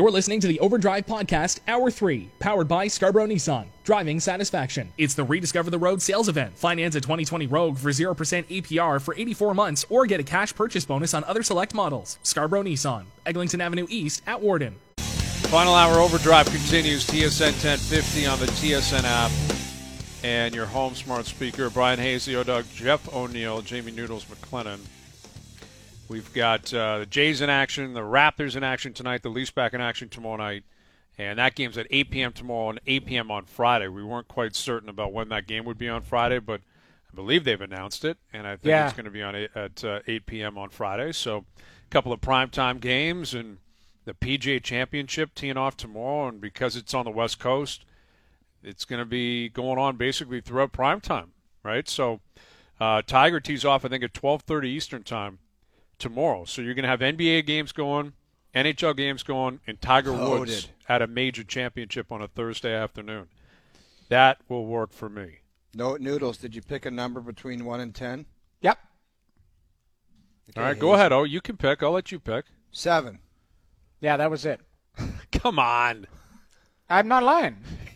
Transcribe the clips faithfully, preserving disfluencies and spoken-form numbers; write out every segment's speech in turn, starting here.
You're listening to the Overdrive Podcast, Hour three, powered by Scarborough Nissan. Driving satisfaction. It's the Rediscover the Road sales event. Finance a twenty twenty Rogue for zero percent A P R for eighty-four months or get a cash purchase bonus on other select models. Scarborough Nissan, Eglinton Avenue East at Warden. Final hour Overdrive continues. T S N ten fifty on the T S N app and your home smart speaker. Brian Hayes, the O-Dog, Jeff O'Neill, Jamie Noodles McLennan. We've got uh, the Jays in action, the Raptors in action tonight, the Leafs back in action tomorrow night, and that game's at eight p.m. tomorrow and eight p.m. on Friday. We weren't quite certain about when that game would be on Friday, but I believe they've announced it, and I think yeah. it's going to be on eight, at uh, eight p.m. on Friday. So a couple of primetime games, and the P G A Championship teeing off tomorrow, and because it's on the West Coast, it's going to be going on basically throughout primetime, right? So uh, Tiger tees off, I think, at twelve thirty Eastern time tomorrow. So you're going to have N B A games going, N H L games going, and Tiger Loaded. Woods at a major championship on a Thursday afternoon. That will work for me. No, Noodles, did you pick a number between one and ten? Yep. Okay, All right, go ahead. Oh, you can pick. I'll let you pick. Seven. Yeah, that was it. Come on. I'm not lying.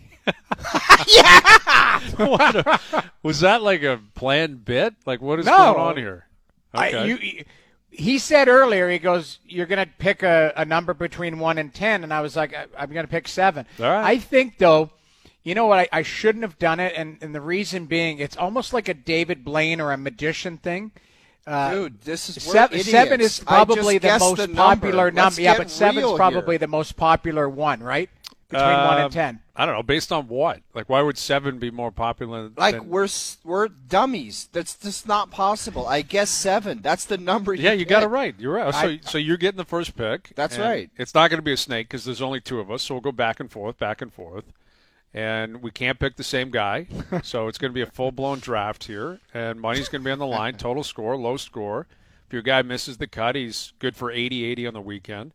Yeah! What a, was that like a planned bit? Like, what is no. going on here? Okay. I, you, he said earlier, he goes, you're going to pick a, a number between one and ten, and I was like, I, I'm going to pick seven. All right. I think, though, you know what, I, I shouldn't have done it, and, and the reason being, it's almost like a David Blaine or a magician thing. Uh, Dude, this is seven, seven is probably the most the popular number. number. Yeah, but seven's probably here. the most popular one, right? Between uh, one and ten. I don't know. Based on what? Like, why would seven be more popular? Like, than... we're we're dummies. That's just not possible. I guess seven. That's the number you Yeah, you pick. got it right. You're right. So, I, so you're getting the first pick. That's right. It's not going to be a snake because there's only two of us, so we'll go back and forth, back and forth. And we can't pick the same guy, so it's going to be a full-blown draft here. And money's going to be on the line, total score, low score. If your guy misses the cut, he's good for eighty eighty on the weekend.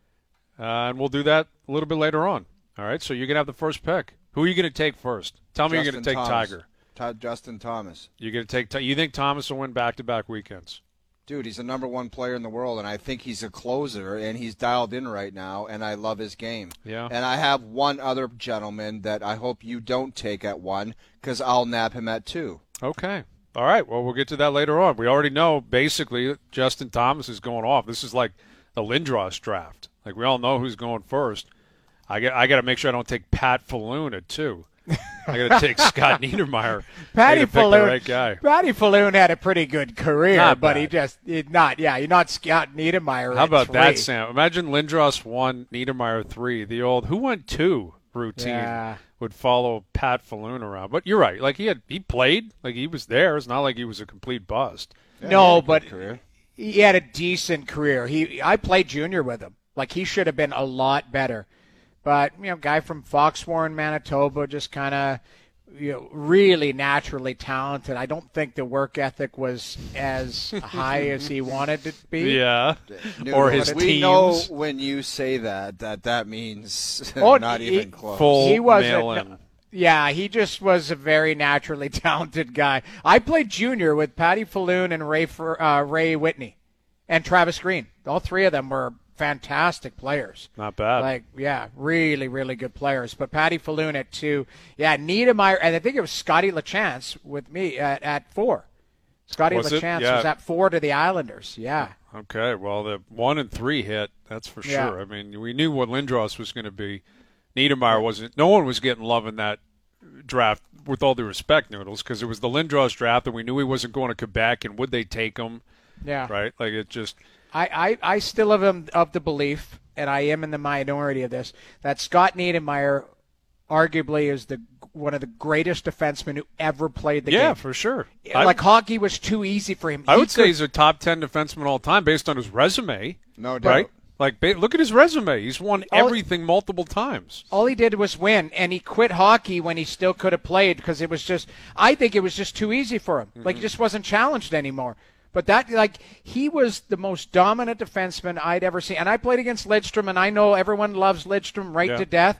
Uh, and we'll do that a little bit later on. All right, so you're going to have the first pick. Who are you going to take first? Tell me Justin you're going to take Thomas. Tiger. T- Justin Thomas. You're going to take. You think Thomas will win back-to-back weekends? Dude, he's the number one player in the world, and I think he's a closer, and he's dialed in right now, and I love his game. Yeah. And I have one other gentleman that I hope you don't take at one because I'll nab him at two. Okay. All right. Well, we'll get to that later on. We already know, basically, Justin Thomas is going off. This is like the Lindros draft. Like, we all know who's going first. I get. I got to make sure I don't take Pat Falloon at two. I got to take Scott Niedermayer. Patty Falloon, right guy. Patty Falloon had a pretty good career, Not but bad. he just did not. Yeah, you're not Scott Niedermayer. How at about three. that, Sam? Imagine Lindros one, Niedermayer three. The old who went two routine Yeah. would follow Pat Falloon around. But you're right. Like he had, he played. Like he was there. It's not like he was a complete bust. Yeah, No, he had a but good career. he had a decent career. He, I played junior with him. Like he should have been a lot better. But you know, guy from Foxwarren, Manitoba, just kind of, you know, really naturally talented. I don't think the work ethic was as high as he wanted it to be. Yeah. Dude, Or his we teams. know when you say that, that that means Oh, not he- even close. Full He was mail a- in. Yeah, he just was a very naturally talented guy. I played junior with Patty Falloon and Ray for, uh, Ray Whitney and Travis Green. All three of them were fantastic players. Not bad. Like, yeah, really, really good players. But Patty Falloon at two. Yeah, Niedermeyer, and I think it was Scotty LeChance with me at, at four. Scotty Was it? LeChance Yeah. was at four to the Islanders. Yeah. Okay, well, the one and three hit, that's for Yeah. sure. I mean, we knew what Lindros was going to be. Niedermeyer wasn't. No one was getting love in that draft, with all due respect, Noodles, because it was the Lindros draft, and we knew he wasn't going to Quebec, and would they take him, Yeah. right? Like, it just – I, I, I still have of, of the belief, and I am in the minority of this, that Scott Niedermeyer arguably is the one of the greatest defensemen who ever played the yeah, game. for sure. Like I, hockey was too easy for him. I He would say could- he's a top ten defenseman all time based on his resume, No doubt. right? Like, ba- look at his resume. He's won All- everything multiple times. all he did was win, and he quit hockey when he still could have played because it was just, I think it was just too easy for him. Mm-hmm. Like, he just wasn't challenged anymore. But that, like, he was the most dominant defenseman I'd ever seen. And I played against Lidstrom, and I know everyone loves Lidstrom right Yeah. to death.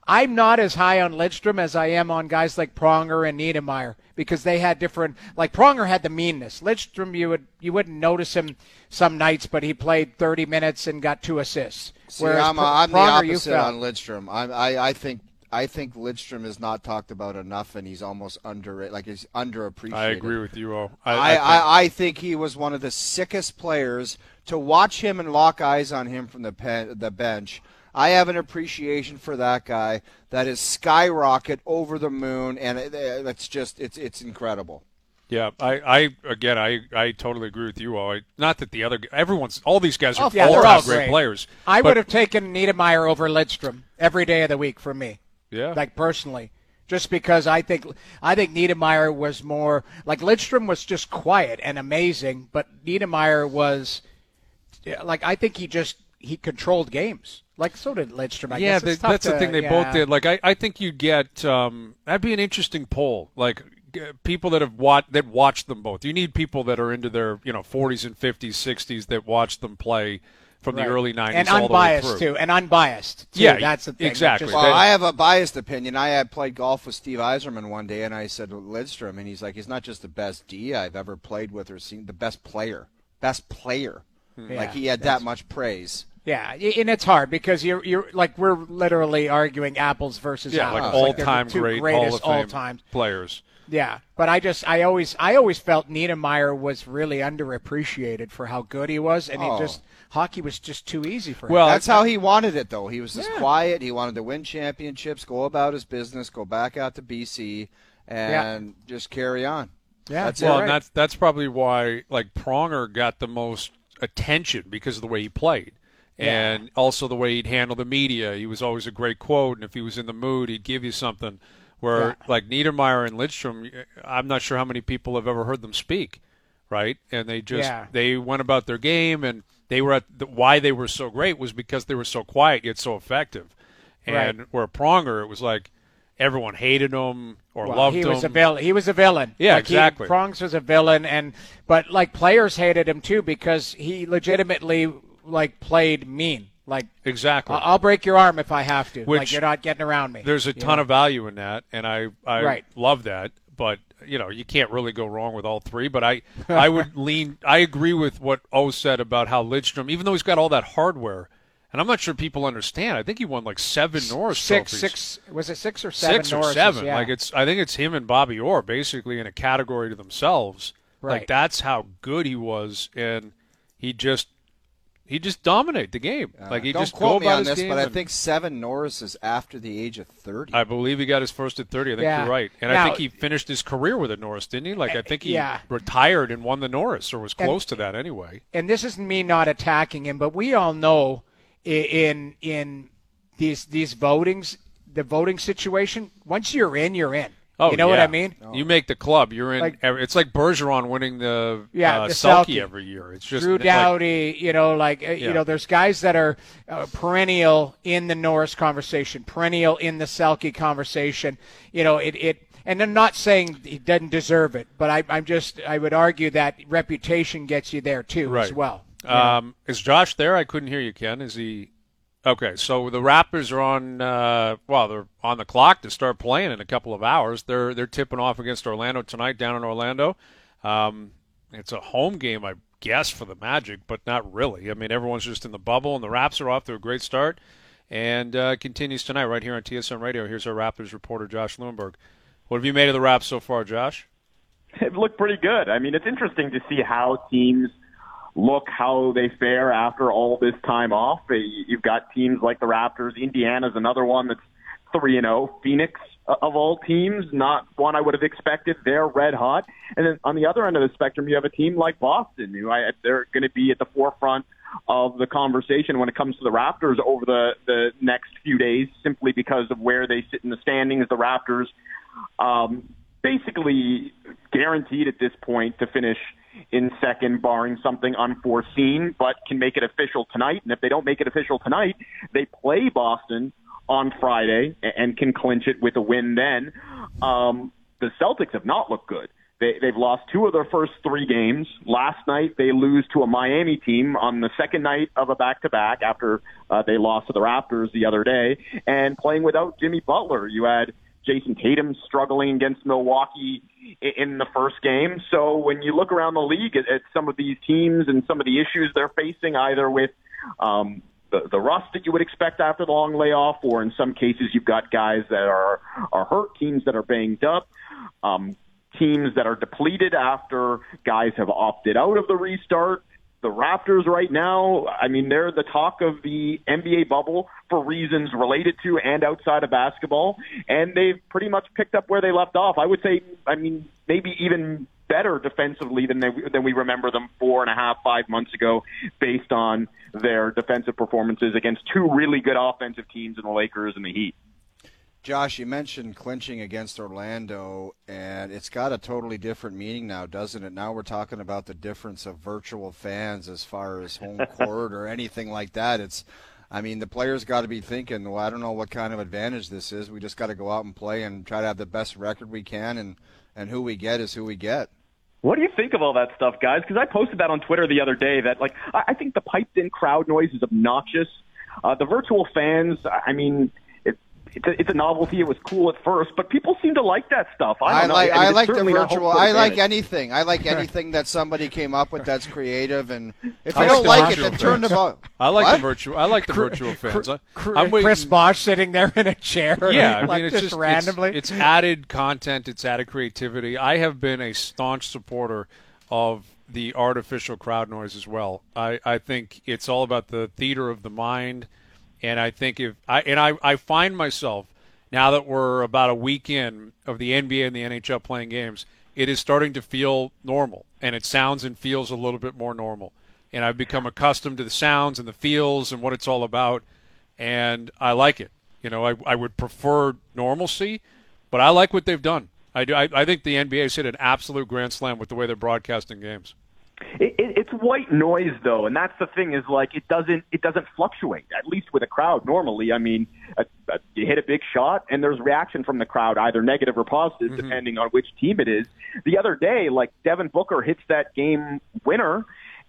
I'm not as high on Lidstrom as I am on guys like Pronger and Niedermayer because they had different. Like Pronger had the meanness. Lidstrom, you would you wouldn't notice him some nights, but he played thirty minutes and got two assists. See, Whereas I'm, Pro- I'm Pronger, the you opposite felt- on Lidstrom. I, I I think I think Lidstrom is not talked about enough, and he's almost underrated. Like he's underappreciated. I agree with you, O. I, I, I, I think, I, I think he was one of the sickest players to watch him and lock eyes on him from the pen, the bench. I have an appreciation for that guy that is skyrocket over the moon, and it, it's just it's it's incredible. yeah, I, I again, I, I totally agree with you, O. I, not that the other everyone's all these guys are Oh, yeah, all they're time all great great. players. I but- would have taken Niedermayer over Lidstrom every day of the week for me. Yeah. Like personally, just because I think I think Niedermayer was more like Lidstrom was just quiet and amazing, but Niedermayer was like I think he just he controlled games. Like so did Lidstrom. I yeah, guess. It's they, tough that's the to- thing they yeah. both did. Like I, I think you'd get um, that'd be an interesting poll. Like g- people that have watched that watched them both. You need people that are into their you know forties and fifties, sixties that watch them play from Right. the early nineties and all unbiased the way through. too, and unbiased. Too. Yeah, that's the thing. exactly. Just- Well, They- I have a biased opinion. I had played golf with Steve Eiserman one day, and I said Lidstrom, and he's like, he's not just the best D I've ever played with or seen, the best player, best player. Yeah, like he had that much praise. Yeah, and it's hard because you're you're like we're literally arguing apples versus yeah, apples. like Oh, they're the all-time two great, Hall greatest of Fame all-time. players. Yeah, but I just I always I always felt Niedermayer was really underappreciated for how good he was, and Oh. he just hockey was just too easy for him. Well, That's how he wanted it, though. He was just Yeah. quiet. He wanted to win championships, go about his business, go back out to B C, and just carry on. yeah, that's you're Well, right. and that's that's probably why like Pronger got the most attention because of the way he played. Yeah. And also the way he'd handle the media. He was always a great quote, and if he was in the mood, he'd give you something. Where, Yeah. like, Niedermayer and Lidstrom, I'm not sure how many people have ever heard them speak, right? And they just, Yeah. they went about their game, and they were at the, why they were so great was because they were so quiet yet so effective. And Right. where Pronger, it was like everyone hated him or Well, loved he him. was a villain. He was a villain. Yeah, like he- exactly. Prongs was a villain, and but like players hated him too because he legitimately like played mean. Like Exactly. I- I'll break your arm if I have to. Which- like you're not getting around me. There's a you ton know? of value in that, and I I Right. love that. But you know, you can't really go wrong with all three. But I I would lean. I agree with what O said about how Lidstrom, even though he's got all that hardware, and I'm not sure people understand. I think he won like seven Norris six, trophies. six. Was it six or seven? Six or Norrises? seven. Yeah. Like it's. I think it's him and Bobby Orr basically in a category to themselves. Right. Like that's how good he was, and he just he just dominated the game. like he Don't just quote go me about on his this, game but I and- think seven Norris is after the age of thirty. I believe he got his first at thirty. I think Yeah. you're right. And I Now- think he finished his career with a Norris, didn't he? Like, I think he yeah. retired and won the Norris, or was And- close to that anyway. and this is me not attacking him, but we all know i- in in these these votings, the voting situation. Once you're in, you're in. Oh, you know what yeah. I mean? You make the club. You're in. Like- every, it's like Bergeron winning the, Yeah, uh, the Selke Selke. every year. It's just Drew like, Doughty, you know, like uh, Yeah. you know, there's guys that are uh, perennial in the Norris conversation, perennial in the Selke conversation. You know, it it. And I'm not saying he doesn't deserve it, but I, I'm just I would argue that reputation gets you there too Right. as well. You know? Um, is Josh there? I couldn't hear you, Ken. Is he? Okay, so the Raptors are on. Uh, well, they're on the clock to start playing in a couple of hours. They're they're tipping off against Orlando tonight down in Orlando. Um, it's a home game, I guess, for the Magic, but not really. I mean, everyone's just in the bubble, and the Raps are off to a great start, and uh, continues tonight right here on T S N Radio. Here's our Raptors reporter, Josh Lewinberg. What have you made of the Raps so far, Josh? It looked pretty good. I mean, it's interesting to see how teams look, how they fare after all this time off. You've got teams like the Raptors. Indiana's another one that's three and oh. Phoenix, of all teams, not one I would have expected. They're red hot. And then on the other end of the spectrum, you have a team like Boston, who I, they're going to be at the forefront of the conversation when it comes to the Raptors over the, the next few days, simply because of where they sit in the standings. The Raptors um, basically guaranteed at this point to finish in second, barring something unforeseen, but can make it official tonight. And if they don't make it official tonight, they play Boston on Friday and can clinch it with a win then. Um, the Celtics have not looked good. They, they've lost two of their first three games. Last night, they lose to a Miami team on the second night of a back-to-back after uh, they lost to the Raptors the other day. And playing without Jimmy Butler, you had Jason Tatum struggling against Milwaukee in the first game. So when you look around the league at, at some of these teams and some of the issues they're facing, either with um, the, the rust that you would expect after the long layoff, or in some cases you've got guys that are, are hurt, teams that are banged up, um, teams that are depleted after guys have opted out of the restart. The Raptors right now, I mean, they're the talk of the N B A bubble for reasons related to and outside of basketball, and they've pretty much picked up where they left off. I would say, I mean, maybe even better defensively than they, than we remember them four and a half, five months ago, based on their defensive performances against two really good offensive teams in the Lakers and the Heat. Josh, you mentioned clinching against Orlando, and it's got a totally different meaning now, doesn't it? Now we're talking about the difference of virtual fans as far as home court or anything like that. It's, I mean, the players got to be thinking, well, I don't know what kind of advantage this is. We just got to go out and play and try to have the best record we can, and, and who we get is who we get. What do you think of all that stuff, guys? Because I posted that on Twitter the other day that, like, I think the piped-in crowd noise is obnoxious. Uh, the virtual fans, I mean, It's a, it's a novelty. It was cool at first, but people seem to like that stuff. I, don't I like know. I, mean, I like the virtual. I like advantage. anything. I like anything that somebody came up with that's creative. And if I you don't like like the it, then turn the volume. I like What? the virtual. I like the virtual fans. I, I'm Chris Bosh sitting there in a chair. Yeah, I mean, like it's just, just randomly. It's, it's added content. It's added creativity. I have been a staunch supporter of the artificial crowd noise as well. I, I think it's all about the theater of the mind, and I think if I and I, I find myself, now that we're about a week in of the N B A and the N H L playing games, it is starting to feel normal, and it sounds and feels a little bit more normal. And I've become accustomed to the sounds and the feels and what it's all about, and I like it. You know, I, I would prefer normalcy, but I like what they've done. I, do, I, I think the N B A has hit an absolute grand slam with the way they're broadcasting games. It, it, it's white noise, though, and that's the thing. Is like it doesn't it doesn't fluctuate. At least with a crowd, normally, I mean, a, a, you hit a big shot, and there's reaction from the crowd, either negative or positive, mm-hmm. depending on which team it is. The other day, like Devin Booker hits that game winner,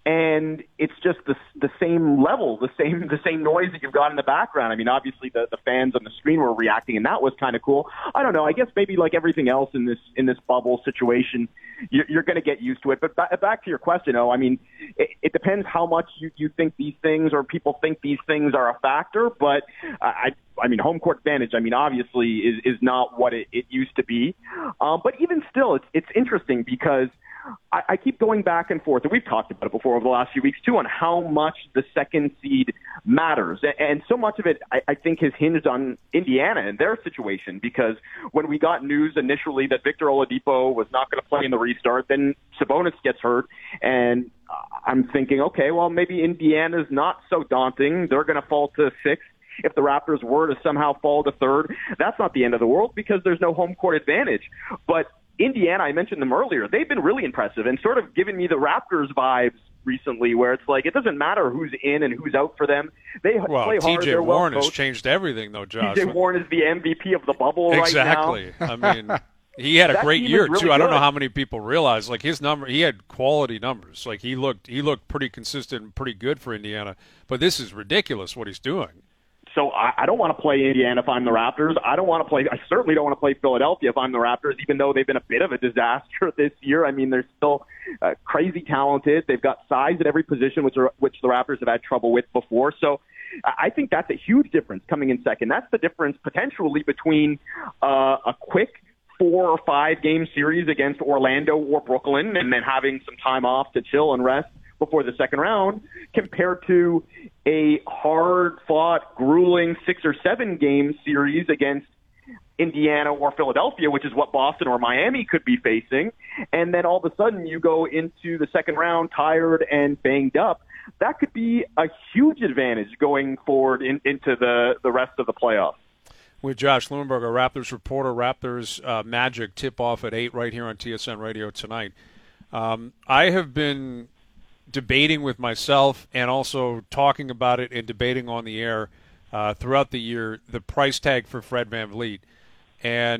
and it's just the the same level, the same the same noise that you've got in the background. I mean, obviously the, the fans on the screen were reacting, and that was kind of cool. I don't know. I guess maybe like everything else in this in this bubble situation, you're, you're going to get used to it. But ba- back to your question, oh, I mean, it, it depends how much you, you think these things or people think these things are a factor. But I I mean, home court advantage, I mean, obviously is is not what it, it used to be. Um, but even still, it's it's interesting because I, I keep going back and forth, and we've talked about it before over the last few weeks, too, on how much the second seed matters. And, and so much of it, I, I think, has hinged on Indiana and their situation, because when we got news initially that Victor Oladipo was not going to play in the restart, then Sabonis gets hurt, and I'm thinking, okay, well, maybe Indiana's not so daunting. They're going to fall to sixth. If the Raptors were to somehow fall to third, that's not the end of the world because there's no home court advantage. But Indiana, I mentioned them earlier, they've been really impressive and sort of given me the Raptors vibes recently, where it's like it doesn't matter who's in and who's out for them. They well, play hard. T J They're well Warren coached. has changed everything, though, Josh. T J Warren is the M V P of the bubble exactly. right now. I mean, he had a That great team year is really too. I don't know good. how many people realize. Like his number, he had quality numbers. Like he looked, he looked pretty consistent and pretty good for Indiana. But this is ridiculous what he's doing. So I, I don't want to play Indiana if I'm the Raptors. I don't want to play. I certainly don't want to play Philadelphia if I'm the Raptors, even though they've been a bit of a disaster this year. I mean, they're still uh, crazy talented. They've got size at every position, which are, which the Raptors have had trouble with before. So I think that's a huge difference coming in second. That's the difference potentially between uh, a quick four or five game series against Orlando or Brooklyn, and then having some time off to chill and rest before the second round, compared to a hard-fought, grueling six or seven game series against Indiana or Philadelphia, which is what Boston or Miami could be facing. And then all of a sudden you go into the second round tired and banged up. That could be a huge advantage going forward in, into the, the rest of the playoffs. With Josh Lewinberg, a Raptors reporter, Raptors uh, Magic tip-off at eight right here on T S N Radio tonight. Um, I have been debating with myself and also talking about it and debating on the air uh, throughout the year the price tag for Fred VanVleet. And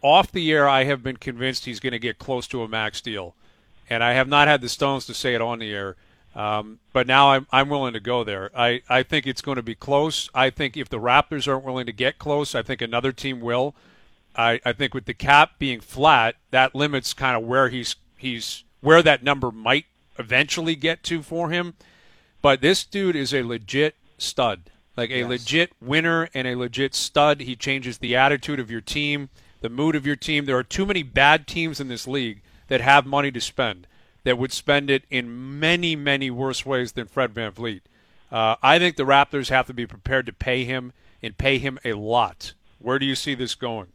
off the air, I have been convinced he's going to get close to a max deal. And I have not had the stones to say it on the air. Um, but now I'm I'm willing to go there. I, I think it's going to be close. I think if the Raptors aren't willing to get close, I think another team will. I, I think with the cap being flat, that limits kind of where he's he's where that number might eventually get to for him. But this dude is a legit stud, like a yes. legit winner and a legit stud. He changes the attitude of your team, the mood of your team. There are too many bad teams in this league that have money to spend, that would spend it in many, many worse ways than Fred VanVleet. Uh, I think the Raptors have to be prepared to pay him and pay him a lot. Where do you see this going?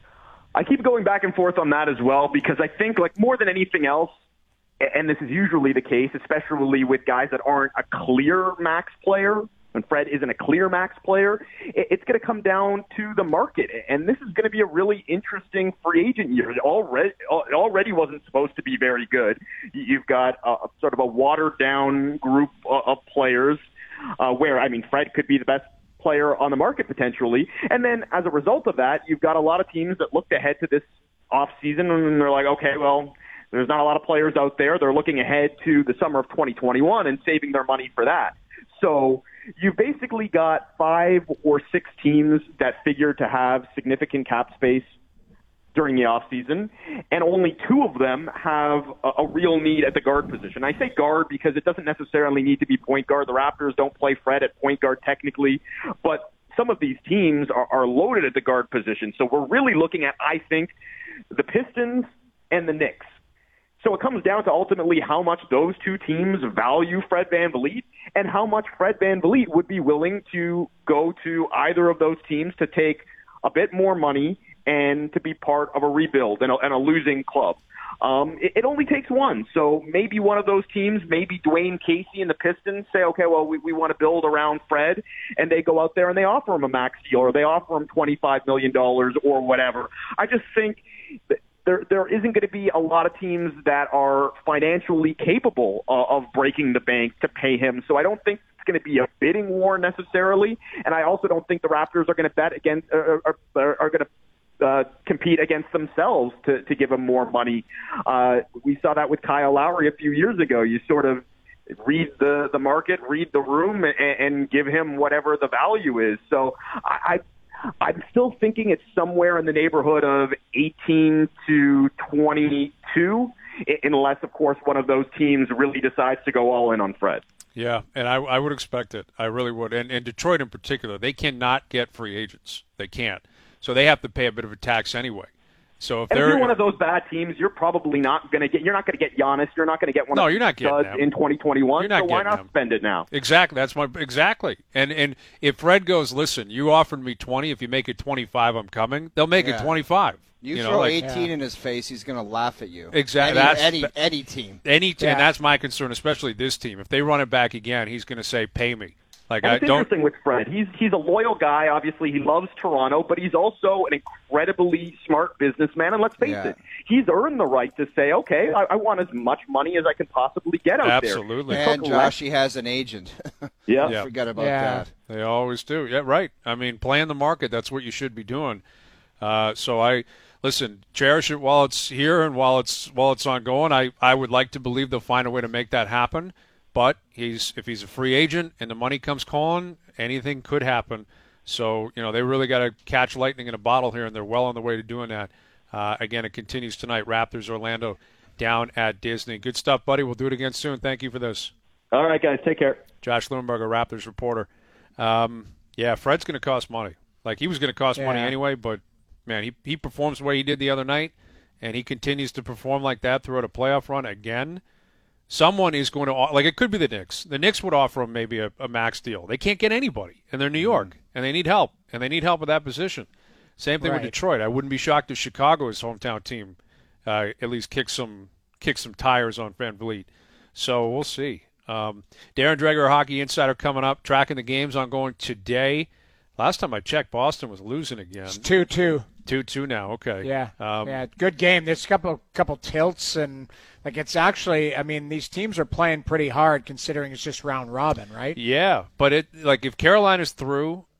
I keep going back and forth on that as well because I think, like, more than anything else, and this is usually the case, especially with guys that aren't a clear max player, when Fred isn't a clear max player, it's going to come down to the market. And this is going to be a really interesting free agent year. It already, it already wasn't supposed to be very good. You've got a, sort of a watered-down group of players uh, where, I mean, Fred could be the best player on the market potentially. And then as a result of that, you've got a lot of teams that looked ahead to this offseason and they're like, okay, well, there's not a lot of players out there. They're looking ahead to the summer of twenty twenty-one and saving their money for that. So you've basically got five or six teams that figure to have significant cap space during the offseason, and only two of them have a, a real need at the guard position. I say guard because it doesn't necessarily need to be point guard. The Raptors don't play Fred at point guard technically, but some of these teams are, are loaded at the guard position. So we're really looking at, I think, the Pistons and the Knicks. So it comes down to ultimately how much those two teams value Fred VanVleet and how much Fred VanVleet would be willing to go to either of those teams to take a bit more money and to be part of a rebuild and a, and a losing club. Um, it, it only takes one. So maybe one of those teams, maybe Dwayne Casey and the Pistons say, okay, well, we, we want to build around Fred, and they go out there and they offer him a max deal or they offer him twenty-five million dollars or whatever. I just think that There, there isn't going to be a lot of teams that are financially capable uh, of breaking the bank to pay him. So I don't think it's going to be a bidding war necessarily, and I also don't think the Raptors are going to bet against uh, are, are, are going to uh, compete against themselves to, to give him more money. Uh, we saw that with Kyle Lowry a few years ago. You sort of read the, the market, read the room, and, and give him whatever the value is. So I. I I'm still thinking it's somewhere in the neighborhood of eighteen to twenty-two, unless, of course, one of those teams really decides to go all in on Fred. Yeah, and I, I would expect it. I really would. And, and Detroit in particular, they cannot get free agents. They can't. So they have to pay a bit of a tax anyway. So if, and they're, if you're one of those bad teams, you're probably not going to get. You're not going to get Giannis. You're not going to get one no, of you're not studs them. in twenty twenty-one. You're not so why not them. spend it now? Exactly. That's my exactly. And and if Fred goes, listen, you offered me twenty. If you make it twenty-five, I'm coming. They'll make yeah. it twenty-five. You, you throw know, like, eighteen yeah. in his face, he's going to laugh at you. Exactly. Any that's, any, any team. Any team. Yeah. And that's my concern, especially this team. If they run it back again, he's going to say, "Pay me." Like and I it's don't. Interesting with Fred. He's he's a loyal guy. Obviously, he loves Toronto, but he's also an incredibly smart businessman. And let's face yeah. it, he's earned the right to say, "Okay, I, I want as much money as I can possibly get out Absolutely. there." Absolutely. And Josh, he has an agent. yeah. yeah. Forget about yeah. that. They always do. Yeah, right. I mean, playing the market. That's what you should be doing. Uh, so I listen, cherish it while it's here and while it's while it's ongoing. I I would like to believe they'll find a way to make that happen. But he's if he's a free agent and the money comes calling, anything could happen. So, you know, they really got to catch lightning in a bottle here, and they're well on the way to doing that. Uh, again, it continues tonight. Raptors, Orlando, down at Disney. Good stuff, buddy. We'll do it again soon. Thank you for this. All right, guys. Take care. Josh Lewinberger, Raptors reporter. Um, yeah, Fred's going to cost money. Like, he was going to cost yeah. money anyway, but, man, he, he performs the way he did the other night, and he continues to perform like that throughout a playoff run again. Someone is going to – like it could be the Knicks. The Knicks would offer him maybe a, a max deal. They can't get anybody, and they're New York, mm-hmm. and they need help, and they need help at that position. Same thing right. with Detroit. I wouldn't be shocked if Chicago, his hometown team, uh, at least kick some kick some tires on VanVleet. So we'll see. Um, Darren Dreger, Hockey Insider, coming up, tracking the games ongoing today. Last time I checked, Boston was losing again. It's two two. two two now, okay. Yeah, um, yeah, good game. There's a couple couple tilts, and like it's actually, I mean, these teams are playing pretty hard considering it's just round robin, right? Yeah, but it like if Carolina's through,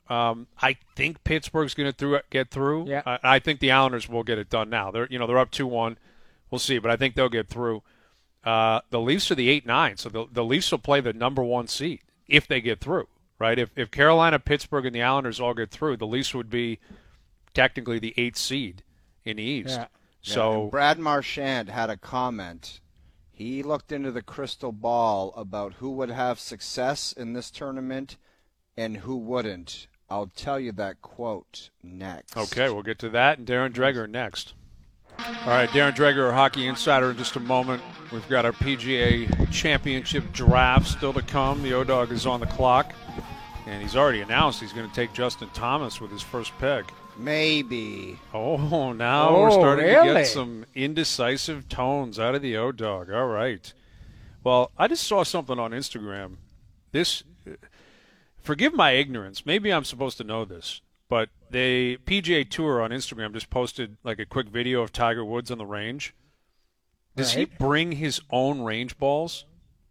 Um, I think Pittsburgh's going to get through. Yeah. I, I think the Islanders will get it done now. They're you know they're up two one. We'll see, but I think they'll get through. Uh, the Leafs are the eight nine, so the, the Leafs will play the number one seed if they get through, right? If if Carolina, Pittsburgh, and the Islanders all get through, the Leafs would be technically the eighth seed in the East. Yeah. So yeah, Brad Marchand had a comment. He looked into the crystal ball about who would have success in this tournament and who wouldn't. I'll tell you that quote next. Okay, we'll get to that, and Darren Dreger next. All right, Darren Dreger, our Hockey Insider, in just a moment. We've got our P G A Championship draft still to come. The O-Dog is on the clock, and he's already announced he's going to take Justin Thomas with his first pick. Maybe. Oh, now Oh, we're starting really? to get some indecisive tones out of the O-Dog. All right. Well, I just saw something on Instagram. This, forgive my ignorance. Maybe I'm supposed to know this, but the P G A Tour on Instagram just posted like a quick video of Tiger Woods on the range. Does Right. he bring his own range balls?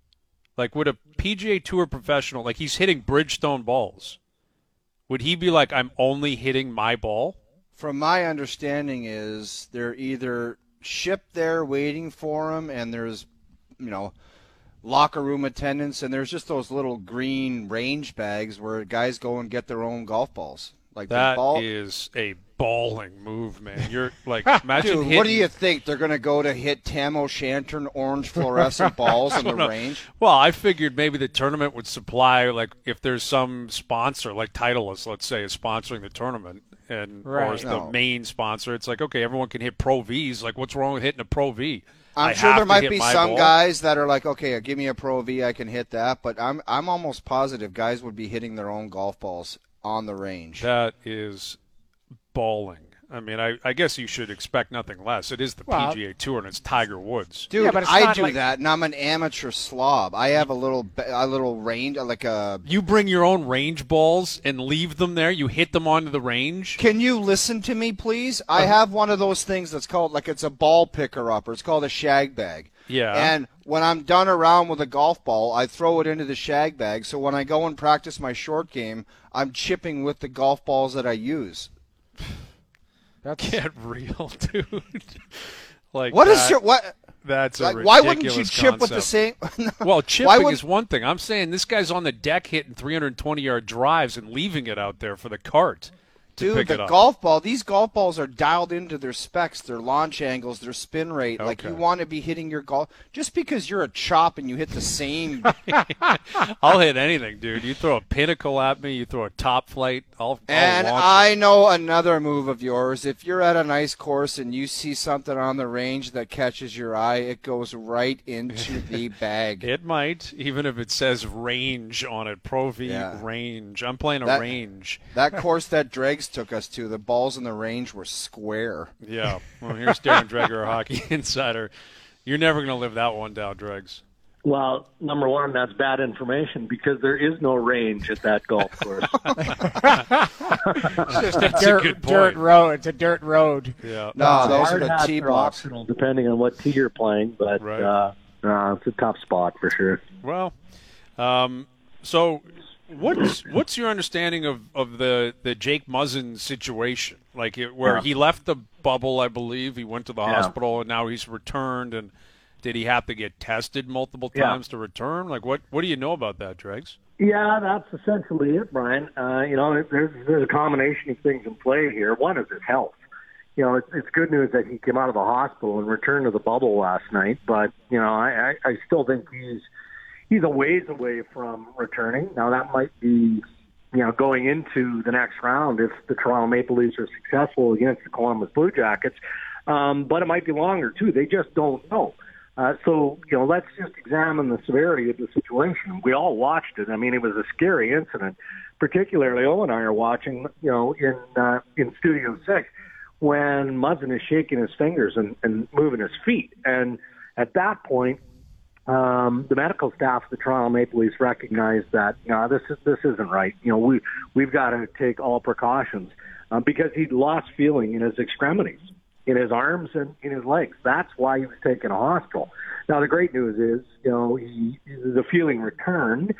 Like, would a P G A Tour professional, like he's hitting Bridgestone balls, would he be like, I'm only hitting my ball? From my understanding is they're either shipped there waiting for him, and there's, you know, locker room attendants, and there's just those little green range bags where guys go and get their own golf balls. Like the That ball. is a balling move, man. You're like, imagine Dude, hitting, what do you think? They're going to go to hit Tam O'Shanter orange fluorescent balls on the know. range? Well, I figured maybe the tournament would supply, like, if there's some sponsor, like Titleist, let's say, is sponsoring the tournament, and or Right. is the No. main sponsor. It's like, okay, everyone can hit Pro Vs. Like, what's wrong with hitting a Pro V? I'm I sure have there to might hit be my some ball. guys that are like, okay, give me a Pro V, I can hit that. But I'm I'm almost positive guys would be hitting their own golf balls on the range. That is balling. I mean, I, I guess you should expect nothing less. It is the Well- P G A Tour, and it's Tiger Woods. Dude, Yeah, but it's I not do like- that, and I'm an amateur slob. I have a little ba- a little range, like a. You bring your own range balls and leave them there? You hit them onto the range? Can you listen to me, please? I have one of those things that's called, like, it's a ball picker upper. It's called a shag bag. Yeah. And when I'm done around with a golf ball, I throw it into the shag bag. So when I go and practice my short game, I'm chipping with the golf balls that I use. That's Get real, dude. Like What is that- your what? That's a Like, why wouldn't you ridiculous chip with the concept. same? Well, Why chipping would- is one thing. I'm saying this guy's on the deck hitting three hundred twenty-yard drives and leaving it out there for the cart to Dude, pick it the up. golf ball, these golf balls are dialed into their specs, their launch angles, their spin rate. Like, Okay. you want to be hitting your golf. Just because you're a chop and you hit the same. I'll hit anything, dude. You throw a pinnacle at me, you throw a top flight, I'll, And I'll launch I it. know another move of yours. If you're at a nice course and you see something on the range that catches your eye, it goes right into the bag. It might, even if it says range on it. Pro V Yeah. range. I'm playing a That- range. That course that Dregs took us to, the balls in the range were square. Yeah. Well, here's Darren Dreger, our Hockey Insider. You're never going to live that one down, Dregs. Well, number one, that's bad information because there is no range at that golf course. it's just a That's a dirt, good dirt point. road. It's a dirt road. Yeah. No, those are Hard the hats tee are blocks. optional depending on what tee you're playing, but Right. uh, uh, it's a tough spot for sure. Well, um, so what's what's your understanding of, of the, the Jake Muzzin situation? Like it, where Yeah. he left the bubble, I believe. He went to the Yeah. hospital, and now he's returned. And did he have to get tested multiple Yeah. times to return? Like what what do you know about that, Dregs? Yeah, that's essentially it, Brian. Uh, you know, there's there's a combination of things in play here. One is his health. You know, it's, it's good news that he came out of the hospital and returned to the bubble last night, but you know, I, I, I still think he's he's a ways away from returning. Now that might be, you know, going into the next round if the Toronto Maple Leafs are successful against the Columbus Blue Jackets, um, but it might be longer too. They just don't know. Uh, so, you know, let's just examine the severity of the situation. We all watched it. I mean, it was a scary incident. Particularly, Owen and I are watching, you know, in uh, in Studio Six when Muzzin is shaking his fingers and, and moving his feet. And at that point, um, the medical staff of the Toronto Maple Leafs recognized that, you know, this is, this isn't right. You know, we we've got to take all precautions uh, because he'd lost feeling in his extremities, in his arms and in his legs. That's why he was taken to hospital. Now, the great news is, you know, he, the feeling returned.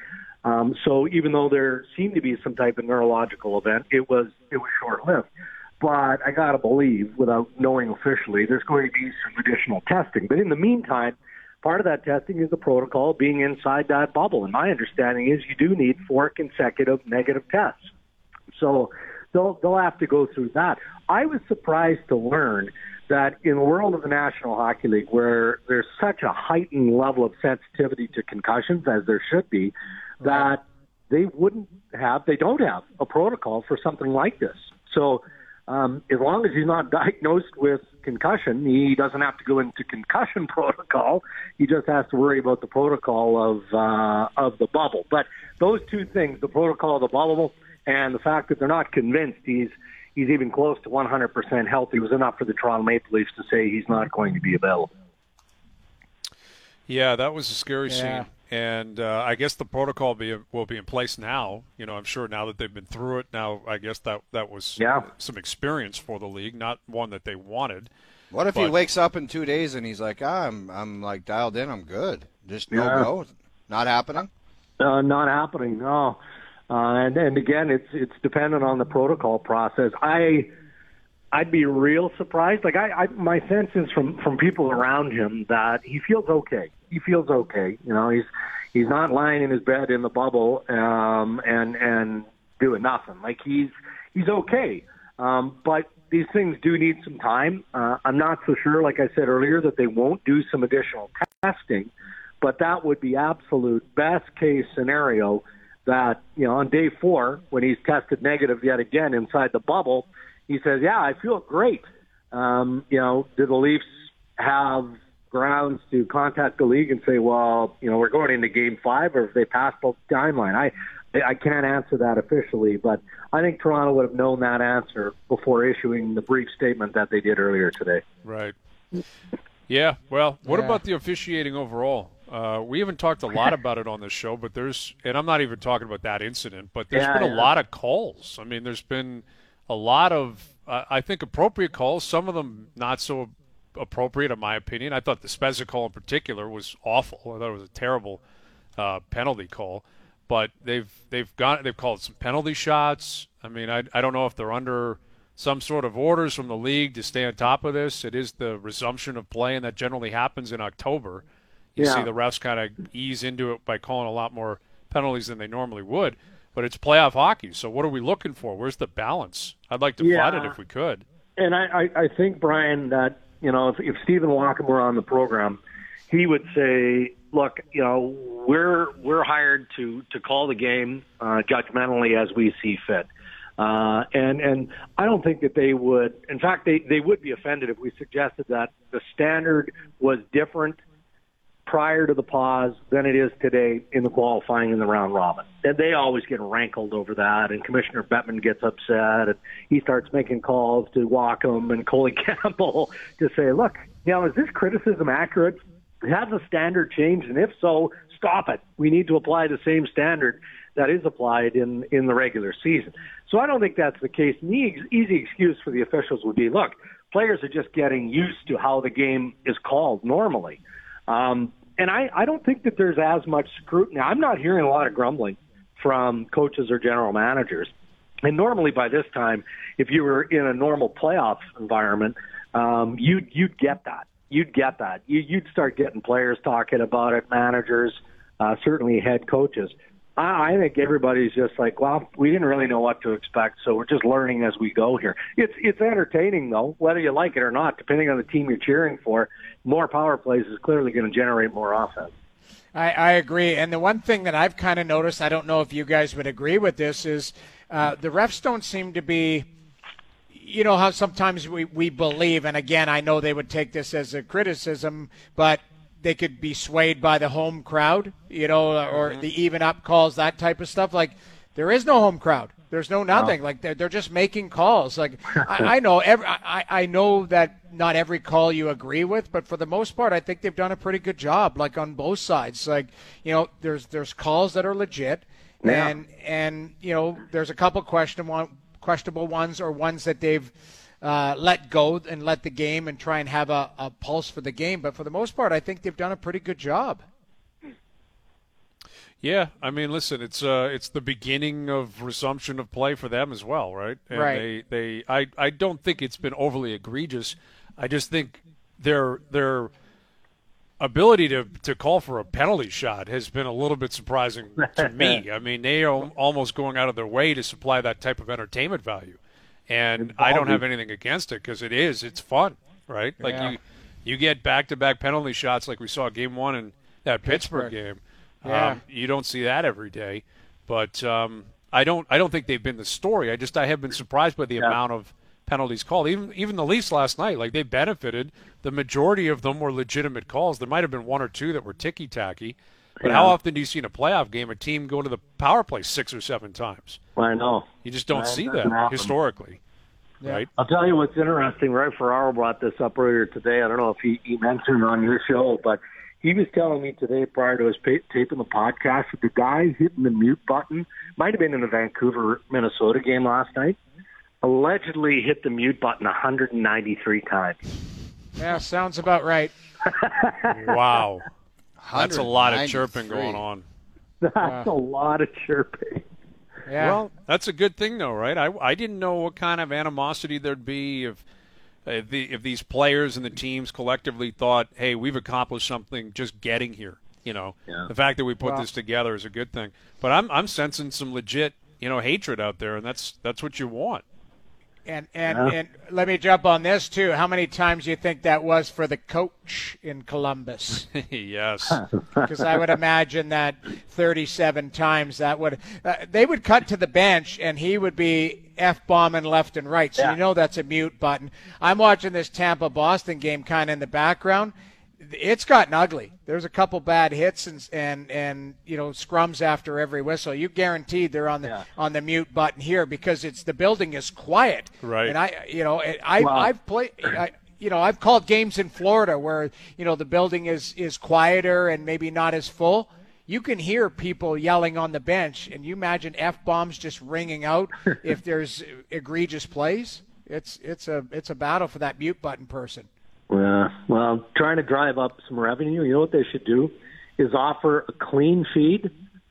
Um, so even though there seemed to be some type of neurological event, it was it was short-lived. But I got to believe, without knowing officially, there's going to be some additional testing. But in the meantime, part of that testing is the protocol being inside that bubble. And my understanding is you do need four consecutive negative tests. So they'll, they'll have to go through that. I was surprised to learn that in the world of the National Hockey League, where there's such a heightened level of sensitivity to concussions, as there should be, that they wouldn't have, they don't have a protocol for something like this. So um, as long as he's not diagnosed with concussion, he doesn't have to go into concussion protocol. He just has to worry about the protocol of uh, of the bubble. But those two things, the protocol of the bubble and the fact that they're not convinced he's he's even close to one hundred percent healthy, was enough for the Toronto Maple Leafs to say he's not going to be available. Yeah, that was a scary Yeah. scene. And uh, I guess the protocol be, will be in place now. You know, I'm sure now that they've been through it, now I guess that, that was Yeah. some experience for the league, not one that they wanted. What if he But- wakes up in two days and he's like, ah, I'm I'm like dialed in, I'm good. Just no Yeah. go, not happening. Uh, not happening, no. Uh, and and again, it's it's dependent on the protocol process. I I'd be real surprised. Like I, I my sense is from from people around him that he feels okay. He feels okay. You know, he's he's not lying in his bed in the bubble um, and and doing nothing. Like he's he's okay. Um, but these things do need some time. Uh, I'm not so sure, like I said earlier, that they won't do some additional testing. But that would be absolute best case scenario. That, you know, on day four, when he's tested negative yet again inside the bubble, he says, yeah, I feel great. Um, you know, do the Leafs have grounds to contact the league and say, well, you know, we're going into game five, or if they pass the timeline? I, I can't answer that officially, but I think Toronto would have known that answer before issuing the brief statement that they did earlier today. Right. Yeah, well, what Yeah. about the officiating overall? Uh, we haven't talked a lot about it on this show, but there's, and I'm not even talking about that incident, but there's Yeah, been a yeah. lot of calls. I mean, there's been a lot of, uh, I think, appropriate calls, some of them not so appropriate, in my opinion. I thought the Spezza call in particular was awful. I thought it was a terrible uh, penalty call. But they've they've got they've called some penalty shots. I mean, I I don't know if they're under some sort of orders from the league to stay on top of this. It is the resumption of play, and that generally happens in October. You Yeah. see the refs kind of ease into it by calling a lot more penalties than they normally would. But it's playoff hockey, so what are we looking for? Where's the balance? I'd like to Yeah. find it if we could. And I, I, I think, Brian, that, you know, if, if Stephen Walken were on the program, he would say, look, you know, we're we're hired to, to call the game uh, judgmentally as we see fit. Uh, and, and I don't think that they would, in fact, they, they would be offended if we suggested that the standard was different prior to the pause than it is today in the qualifying in the round robin. And they always get rankled over that, and Commissioner Bettman gets upset, and he starts making calls to Wacom and Coley Campbell to say, look, you know, is this criticism accurate? Has the standard changed? And if so, stop it. We need to apply the same standard that is applied in, in the regular season. So I don't think that's the case. And the ex- easy excuse for the officials would be, look, players are just getting used to how the game is called normally. Um, and I, I don't think that there's as much scrutiny. I'm not hearing a lot of grumbling from coaches or general managers. And normally by this time, if you were in a normal playoff environment, um, you'd, you'd get that. You'd get that. You, you'd start getting players talking about it, managers, uh, certainly head coaches. I, I think everybody's just like, well, we didn't really know what to expect, so we're just learning as we go here. It's it's entertaining, though, whether you like it or not, depending on the team you're cheering for. More power plays is clearly going to generate more offense. I, I agree. And the one thing that I've kind of noticed, I don't know if you guys would agree with this, is uh, the refs don't seem to be, you know how sometimes we, we believe, and again, I know they would take this as a criticism, but they could be swayed by the home crowd, you know, or mm-hmm. the even up calls, that type of stuff. Like, there is no home crowd. There's no nothing. No. Like, they're, they're just making calls. Like, I, I know every, I, I know that not every call you agree with, but for the most part, I think they've done a pretty good job, like, on both sides. Like, you know, there's there's calls that are legit, yeah. and, and, you know, there's a couple questionable, questionable ones or ones that they've uh, let go and let the game and try and have a, a pulse for the game. But for the most part, I think they've done a pretty good job. Yeah, I mean, listen, it's uh, it's the beginning of resumption of play for them as well, right? And Right. They, they, I, I don't think it's been overly egregious. I just think their their ability to, to call for a penalty shot has been a little bit surprising to me. I mean, they are almost going out of their way to supply that type of entertainment value, and I don't have anything against it because it is, it's fun, right? Like Yeah. you, you get back to back penalty shots like we saw game one in that Pittsburgh, Pittsburgh. game. Yeah. Um, you don't see that every day, but um, I don't. I don't think they've been the story. I just I have been surprised by the Yeah. amount of penalties called. Even even the Leafs last night, like they benefited. The majority of them were legitimate calls. There might have been one or two that were ticky tacky, but how Yeah. often do you see in a playoff game a team go to the power play six or seven times? I know. You just don't That see doesn't that happen. historically, Yeah. right? I'll tell you what's interesting. Right, Ferraro brought this up earlier today. I don't know if he, he mentioned it on your show, but he was telling me today prior to us pa- taping the podcast that the guy hitting the mute button might have been in a Vancouver, Minnesota game last night. Allegedly hit the mute button one hundred ninety-three times. Yeah, sounds about right. Wow, that's a lot of chirping one hundred ninety-three. going on. That's a lot of chirping. Yeah. Well, that's a good thing, though, right? I, I didn't know what kind of animosity there'd be if if, the, if these players and the teams collectively thought, "Hey, we've accomplished something just getting here." You know, Yeah. the fact that we put Well- this together is a good thing. But I'm I'm sensing some legit, you know, hatred out there, and that's that's what you want. And and, Yeah. and let me jump on this too. How many times do you think that was for the coach in Columbus? Yes. Because I would imagine that thirty-seven times that would uh, they would cut to the bench and he would be f-bombing left and right. So Yeah. you know that's a mute button. I'm watching this Tampa Boston game kind of in the background. It's gotten ugly. There's a couple bad hits and and and you know scrums after every whistle. You guaranteed they're on the Yeah. on the mute button here because it's the building is quiet. Right. And I you know it- I Well- I've played. I, you know, I've called games in Florida where you know the building is is quieter and maybe not as full. You can hear people yelling on the bench, and you imagine f bombs just ringing out if there's egregious plays. It's it's a it's a battle for that mute button person. Yeah, well, trying to drive up some revenue, you know what they should do is offer a clean feed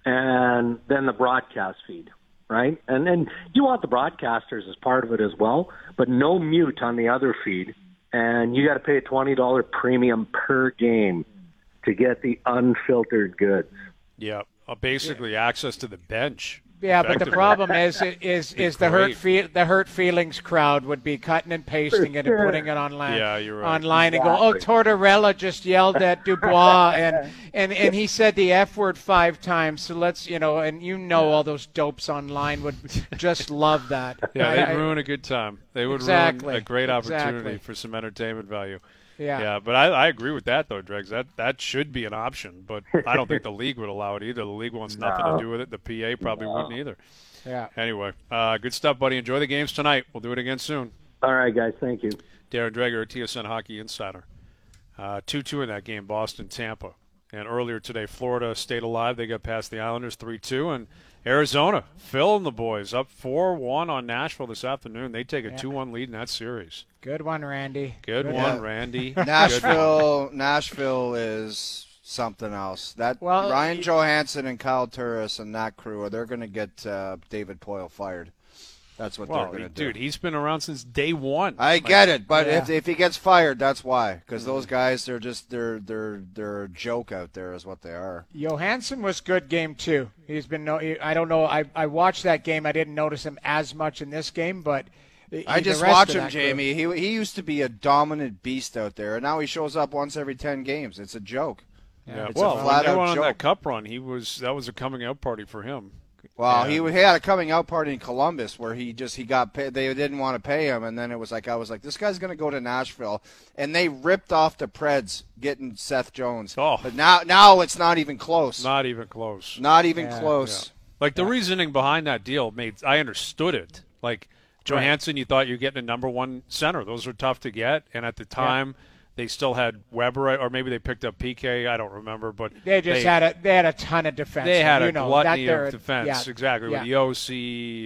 and then the broadcast feed, right? And then you want the broadcasters as part of it as well, but no mute on the other feed. And you got to pay a twenty dollars premium per game to get the unfiltered goods. Yeah. Uh, basically, access to the bench. Yeah, but the effectively. problem is is is the hurt great. fe- the hurt feelings crowd would be cutting and pasting it and putting it online. Yeah, you're right. Online and go, oh, Tortorella just yelled at Dubois and, and and he said the F word five times. So let's you know, and you know all those dopes online would just love that. Yeah, I- they'd I- ruin a good time. They would Exactly. ruin a great opportunity Exactly. for some entertainment value. Yeah. Yeah, but I, I agree with that, though, Dregs. That that should be an option, but I don't think the league would allow it either. The league wants nothing to do with it. The P A probably wouldn't either. Yeah. Anyway, uh, good stuff, buddy. Enjoy the games tonight. We'll do it again soon. All right, guys, thank you. Darren Dreger, a T S N Hockey Insider. Uh, two two in that game, Boston-Tampa. And earlier today, Florida stayed alive. They got past the Islanders three two. And Arizona, Phil and the boys, up four one on Nashville this afternoon. They take a two one lead in that series. Good one, Randy. Good, one, Yeah. Randy. Good one. Nashville, Nashville is something else. That Well, Ryan y- Johansson and Kyle Turris and that crew, they're going to get uh, David Poyle fired. That's what Well, they're going to do. dude, he's been around since day one. I get it, but Yeah. if if he gets fired, that's why. Because those guys, they're just they're they're they're a joke out there, is what they are. Johansson was good game two. He's been no. I don't know. I I watched that game. I didn't notice him as much in this game, but he- I the just rest watch of him, that group- Jamie. He he used to be a dominant beast out there, and now he shows up once every ten games. It's a joke. Yeah, It's a well, when flat they out went on joke. that cup run, he was that was a coming out party for him. Well, Yeah. he, he had a coming out party in Columbus where he just he got paid. They didn't want to pay him, and then it was like I was like, this guy's going to go to Nashville, and they ripped off the Preds getting Seth Jones. Oh. But now now it's not even close. Not even close. Not even Yeah. close. Like the reasoning behind that deal made I understood it. Like Johansson, you thought you're getting a number one center. Those are tough to get, and at the time they still had Weber, or maybe they picked up P K. I don't remember, but They just had a they had a ton of defense. they had you a know, gluttony that they're- of defense. yeah, Exactly yeah. with Yossi and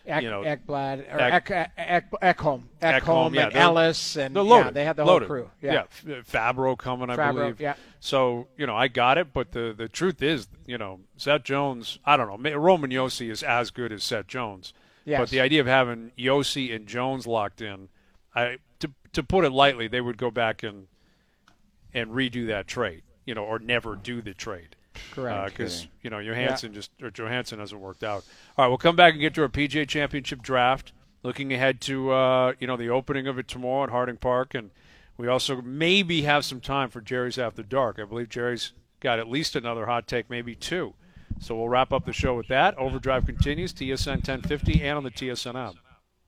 Ek, you know, Ekblad or Ek- Ek, Ek, Ek, Ekholm, Ekholm, Ekholm yeah, and they're- Ellis, and they're loaded. yeah, they had the loaded. whole crew. Yeah, F- Fabro coming, I Fabro, believe. yeah. So, you know, I got it, but the, the truth is, you know, Seth Jones, I don't know, Ma- Roman Yossi is as good as Seth Jones. Yes. But the idea of having Yossi and Jones locked in, I to to put it lightly, they would go back and and redo that trade, you know, or never do the trade. Correct. Because, uh, you know, Johansson just or Johansson hasn't worked out. All right, we'll come back and get to our P G A Championship draft. Looking ahead to, uh, you know, the opening of it tomorrow at Harding Park. And we also maybe have some time for Jerry's After Dark. I believe Jerry's got at least another hot take, maybe two. So we'll wrap up the show with that. Overdrive continues, T S N ten fifty and on the T S N app.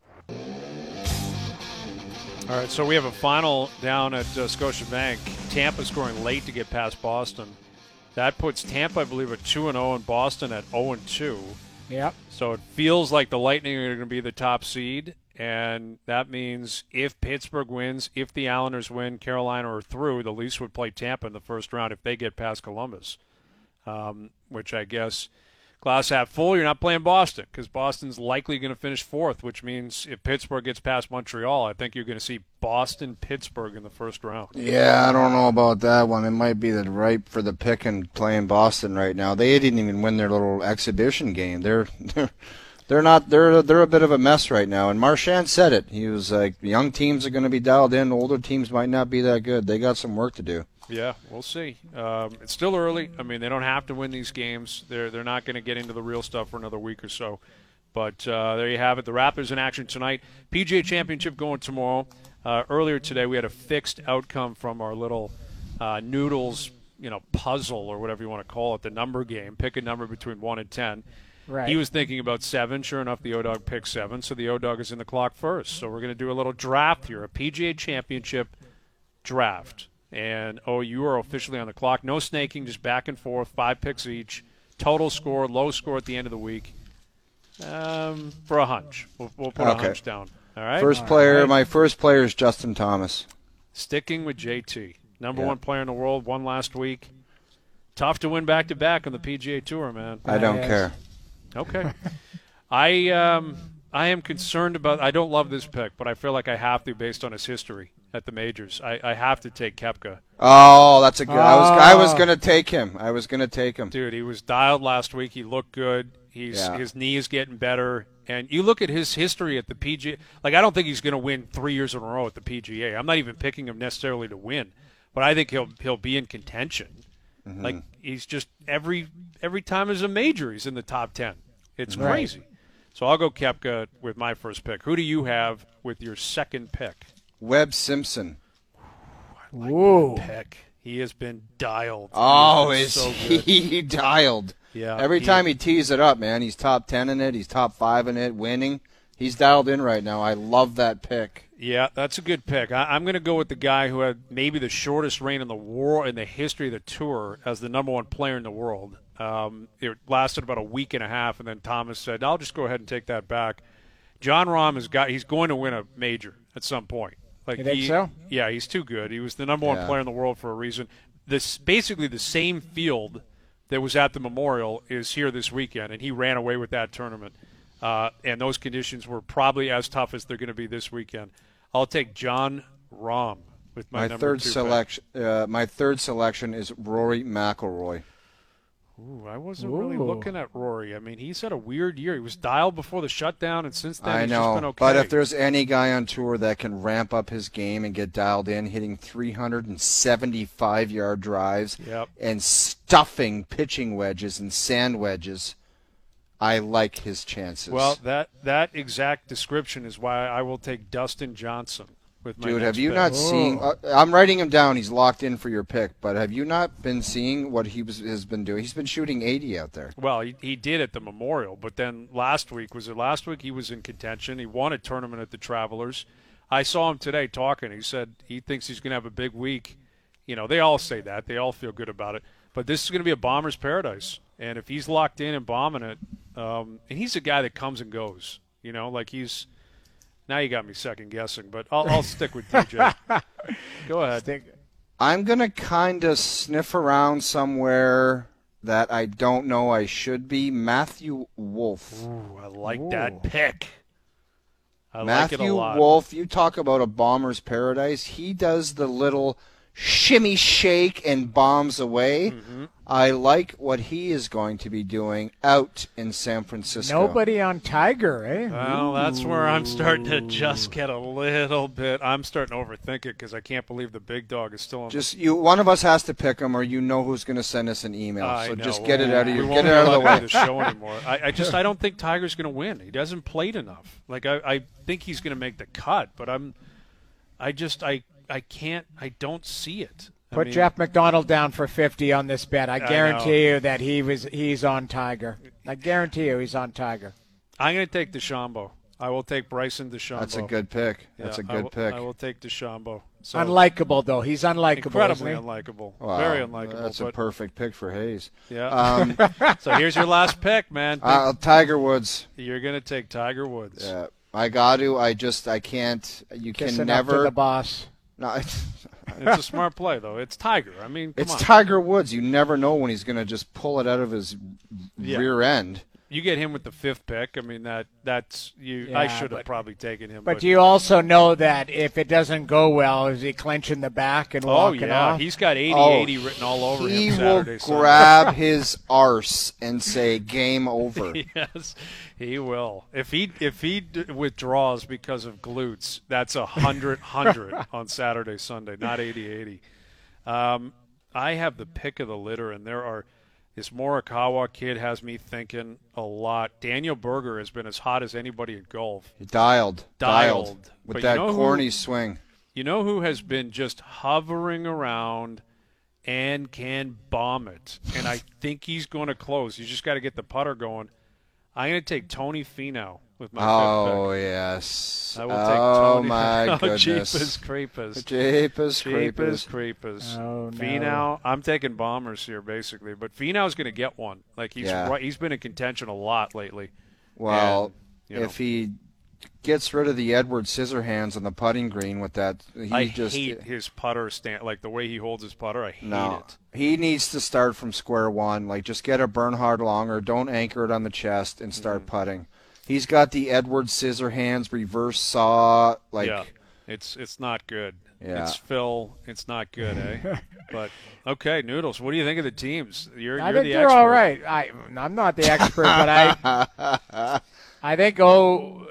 All right, so we have a final down at uh, Scotiabank. Tampa scoring late to get past Boston. That puts Tampa, I believe, at two and oh and Boston at oh and two. Yep. So it feels like the Lightning are going to be the top seed, and that means if Pittsburgh wins, if the Islanders win, Carolina are through, the Leafs would play Tampa in the first round if they get past Columbus, um, which I guess glass half full, you're not playing Boston because Boston's likely going to finish fourth, which means if Pittsburgh gets past Montreal, I think you're going to see Boston-Pittsburgh in the first round. Yeah, I don't know about that one. It might be the ripe for the pick and playing Boston right now. They didn't even win their little exhibition game. They're they're they're not they're they're a bit of a mess right now. And Marchand said it. He was like, young teams are going to be dialed in. Older teams might not be that good. They got some work to do. Yeah, we'll see. Um, it's still early. I mean, they don't have to win these games. They're they're not going to get into the real stuff for another week or so. But uh, there you have it. The Raptors in action tonight. P G A Championship going tomorrow. Uh, earlier today, we had a fixed outcome from our little uh, Noodles, you know, puzzle or whatever you want to call it, the number game. Pick a number between one and ten. Right. He was thinking about seven. Sure enough, the O-Dog picked seven, so the O-Dog is in the clock first. So we're going to do a little draft here, a P G A Championship draft. And, oh, you are officially on the clock. No snaking, just back and forth, five picks each. Total score, low score at the end of the week. Um, for a hunch. We'll, we'll put Okay. a hunch down. All right? First All player, right. my first player is Justin Thomas. Sticking with J T. Number Yeah. one player in the world, won last week. Tough to win back-to-back on the P G A Tour, man. I don't Yes. care. Okay. I um I am concerned about – I don't love this pick, but I feel like I have to based on his history at the majors. I, I have to take Koepka. Oh, that's a good. I was I was Oh. going to take him. I was going to take him. Dude, he was dialed last week. He looked good. He's Yeah. His knee is getting better. And you look at his history at the P G A. Like, I don't think he's going to win three years in a row at the P G A. I'm not even picking him necessarily to win. But I think he'll he'll be in contention. Mm-hmm. Like, he's just every every time there's a major, he's in the top ten. It's Right. crazy. So I'll go Koepka with my first pick. Who do you have with your second pick? Webb Simpson. Whoa. Pick. He has been dialed. He Oh, has been is so good. he dialed? Yeah. Every he- time he tees it up, man, he's top ten in it. He's top five in it, winning. He's dialed in right now. I love that pick. Yeah, that's a good pick. I, I'm going to go with the guy who had maybe the shortest reign in the world in the history of the tour as the number one player in the world. Um, it lasted about a week and a half, and then Thomas said, "I'll just go ahead and take that back." John Rahm has got. He's going to win a major at some point. Like You think he- so? Yeah, he's too good. He was the number one Yeah. player in the world for a reason. This basically the same field that was at the Memorial is here this weekend, and he ran away with that tournament. Uh, and those conditions were probably as tough as they're going to be this weekend. I'll take John Rahm with my, My number third two pick. selection. Uh, my third selection is Rory McIlroy. Ooh, I wasn't really Ooh. looking at Rory. I mean, he's had a weird year. He was dialed before the shutdown, and since then I he's just been know, okay. but if there's any guy on tour that can ramp up his game and get dialed in, hitting three hundred seventy-five yard drives Yep. and stuffing pitching wedges and sand wedges, I like his chances. Well, that that exact description is why I will take Dustin Johnson with my Dude, next have you pick. not seen? Uh, I'm writing him down. He's locked in for your pick. But have you not been seeing what he was, has been doing? He's been shooting eighty out there. Well, he, he did at the Memorial, but then last week, was it last week? He was in contention. He won a tournament at the Travelers. I saw him today talking. He said he thinks he's going to have a big week. You know, they all say that. They all feel good about it. But this is going to be a bomber's paradise. And if he's locked in and bombing it, um, and he's a guy that comes and goes, you know, like he's – now you got me second guessing, but I'll, I'll stick with D J. Go ahead. I'm going to kind of sniff around somewhere that I don't know I should be. Matthew Wolf. Ooh, I like Ooh. that pick. I Matthew like it a lot. Wolf, you talk about a bomber's paradise. He does the little shimmy shake and bombs away. Mm-hmm. I like what he is going to be doing out in San Francisco. Nobody on Tiger, eh? Well, that's where I'm starting to just get a little bit. I'm starting to overthink it because I can't believe the big dog is still on. Just you. One of us has to pick him, or you know who's going to send us an email. I so know. just get it out of We your won't get it be out of the allowed to way. do the show anymore. I, I just I don't think Tiger's going to win. He hasn't played enough. Like I, I think he's going to make the cut, but I'm, I just I I can't I don't see it. I Put mean, Jeff McDonald down for fifty on this bet. I I guarantee you that he was he's on Tiger. I guarantee you he's on Tiger. I'm going to take DeChambeau. I will take Bryson DeChambeau. That's a good pick. That's Yeah, a I good will, pick. I will take DeChambeau. So, Unlikable though. He's unlikable. incredibly isn't he? unlikable. Wow, Very unlikable. That's a but, perfect pick for Hayes. yeah. Um, So here's your last pick, man. uh, Tiger Woods. You're going to take Tiger Woods. Yeah, I got to. I just I can't. You Kissing can up to never. the boss. No, it's, It's a smart play, though. It's Tiger. I mean, come it's on. Tiger Woods. You never know when he's going to just pull it out of his Yeah. rear end. You get him with the fifth pick. I mean, that that's you. I Yeah, should have but- probably taken him. But you also know that if it doesn't go well, is he clenching the back and Oh walking yeah, off? he's got eighty Oh, eighty written all over He him will Saturday. Sunday. grab his arse and say, "Game over." Yes, he will. If he if he d- withdraws because of glutes, that's a hundred hundred on Saturday, Sunday, not eighty eighty. Um, I have the pick of the litter, and there are this Morikawa kid has me thinking a lot. Daniel Berger has been as hot as anybody in golf. He dialed, Dialed. dialed with But that you know who- corny swing. You know who has been just hovering around and can bomb it, and I think he's going to close. You just got to get the putter going. I'm going to take Tony Finau with my Oh fifth pick. yes. I will take oh Tony. my oh, goodness. Jeepers creepers. Jeepers Jeepers creepers. creepers. Oh, no. Finau. I'm taking bombers here basically, but Finau's going to get one. Like he's Yeah. right, he's been in contention a lot lately. Well, And, you know. if he gets rid of the Edward Scissorhands on the putting green with that, he I just hate his putter stand, like the way he holds his putter. I hate no. it. He needs to start from square one. Like just get a Bernhard longer. Don't anchor it on the chest and start Mm-hmm. putting. He's got the Edward Scissorhands reverse saw. Like yeah, it's it's not good. Yeah. It's Phil. It's not good, eh? But okay, Noodles. What do you think of the teams? You're, I you're think the they're expert. all right. I, I'm not the expert, but I I think O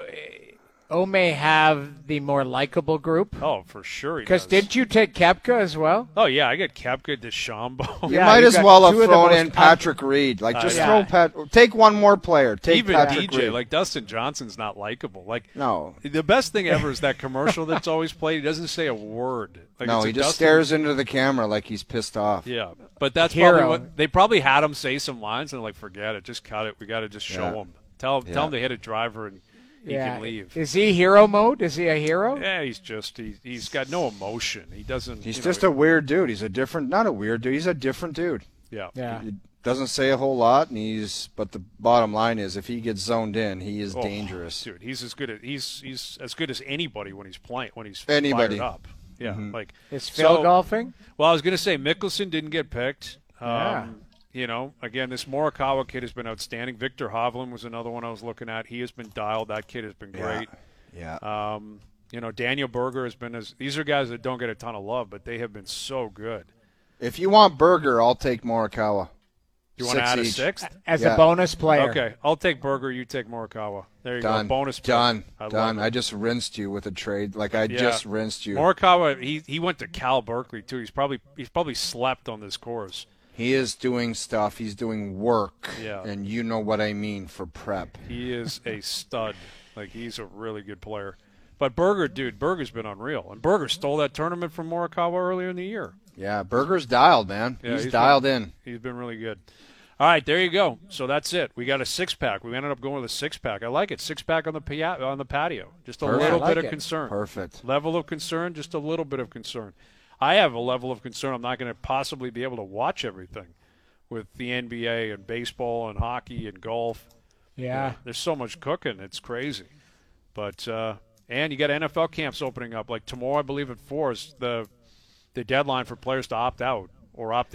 O may have the more likable group. Oh, for sure. he Because does. didn't you take Koepka as well? Oh yeah, I got Koepka, DeChambeau. you Yeah, might you as got well have two of the thrown most in pop- Patrick Reed. Like just yeah. throw Pat. Take one more player. Take Even Patrick D J, Reed. like Dustin Johnson's not likable. Like no, the best thing ever is that commercial that's always played. He doesn't say a word. Like, no, it's a he just Dustin- stares into the camera like he's pissed off. Yeah, but that's Hero. probably what they probably had him say some lines and they're like, forget it, just cut it. We got to just show Yeah. him. Tell Yeah. tell him to hit a driver and he yeah. can leave. Is he hero mode? Is he a hero? Yeah, he's just he, he's got no emotion. He doesn't. He's you just know, a weird dude. He's a different, not a weird dude. He's a different dude. yeah. Yeah. He doesn't say a whole lot, and he's. But the bottom line is, if he gets zoned in, he is Oh, dangerous. dude. He's as good as he's he's as good as anybody when he's playing when he's Anybody. fired up. Yeah, like Is Phil so- golfing? Well, I was going to say Mickelson didn't get picked. Um, Yeah. You know, again, this Morikawa kid has been outstanding. Victor Hovland was another one I was looking at. He has been dialed. That kid has been great. Yeah. Um, you know, Daniel Berger has been as. These are guys that don't get a ton of love, but they have been so good. If you want Berger, I'll take Morikawa. You want to Six add a each. sixth? As Yeah. a bonus player. Okay, I'll take Berger. You take Morikawa. There you Done. go. Bonus pick. Done. I love Done. it. I just rinsed you with a trade. Like I Yeah. just rinsed you. Morikawa, he he went to Cal Berkeley too. He's probably he's probably slept on this course. He is doing stuff. He's doing work. Yeah. And you know what I mean for prep. He is a stud. Like he's a really good player. But Berger, dude, Berger's been unreal. And Berger stole that tournament from Morikawa earlier in the year. Yeah, Berger's dialed, man. Yeah, he's, he's dialed been- in. He's been really good. All right, there you go. So that's it. We got a six pack. We ended up going with a six pack. I like it. Six pack on the pia- on the patio. Just a Perfect. little I like bit of it. concern. Perfect. Level of concern, just a little bit of concern. I have a level of concern. I'm not going to possibly be able to watch everything with the N B A and baseball and hockey and golf. Yeah. There's so much cooking. It's crazy. But uh, and you got N F L camps opening up. Like tomorrow, I believe at four is the the deadline for players to opt out or opt in.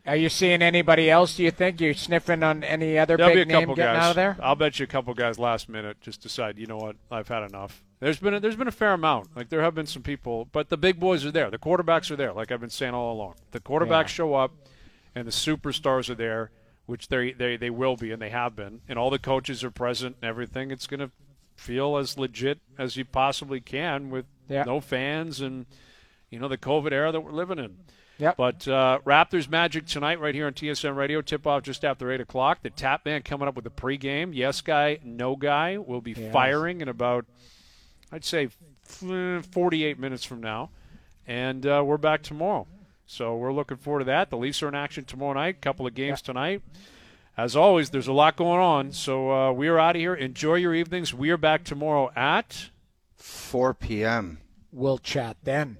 Are you seeing anybody else, do you think? You're sniffing on any other There'll big be a name couple getting guys. out of there? I'll bet you a couple guys last minute just decide, you know what, I've had enough. There's been a, there's been a fair amount. Like there have been some people, but the big boys are there. The quarterbacks are there, like I've been saying all along. The quarterbacks Yeah. show up, and the superstars are there, which they they they will be, and they have been. And all the coaches are present and everything. It's going to feel as legit as you possibly can with Yeah. no fans and, you know, the COVID era that we're living in. Yep. But uh, Raptors Magic tonight right here on T S N Radio. Tip-off just after eight o'clock. The Tap Man coming up with the pregame. Yes guy, no guy will be Yes. firing in about, I'd say, forty-eight minutes from now. And uh, we're back tomorrow. So we're looking forward to that. The Leafs are in action tomorrow night. Couple of games Yeah. tonight. As always, there's a lot going on. So uh, we are out of here. Enjoy your evenings. We are back tomorrow at four p.m. We'll chat then.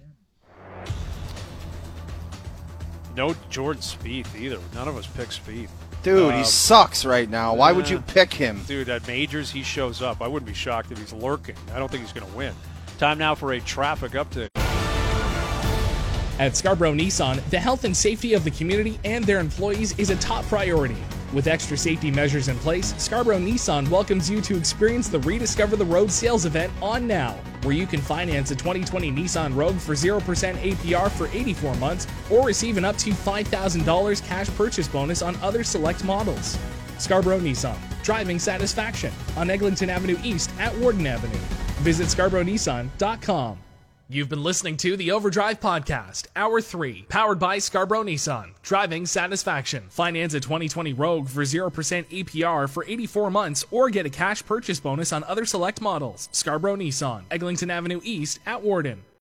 no Jordan Spieth either. None of us pick Spieth. Dude, Um, he sucks right now. Why would uh, you pick him? Dude, at majors, he shows up. I wouldn't be shocked if he's lurking. I don't think he's going to win. Time now for a traffic update. At Scarborough Nissan, the health and safety of the community and their employees is a top priority. With extra safety measures in place, Scarborough Nissan welcomes you to experience the Rediscover the Road sales event on now, where you can finance a twenty twenty Nissan Rogue for zero percent A P R for eighty-four months or receive an up to five thousand dollars cash purchase bonus on other select models. Scarborough Nissan, driving satisfaction on Eglinton Avenue East at Warden Avenue. Visit scarborough nissan dot com. You've been listening to the Overdrive Podcast, Hour three, powered by Scarborough Nissan. Driving satisfaction. Finance a twenty twenty Rogue for zero percent A P R for eighty-four months or get a cash purchase bonus on other select models. Scarborough Nissan, Eglinton Avenue East at Warden.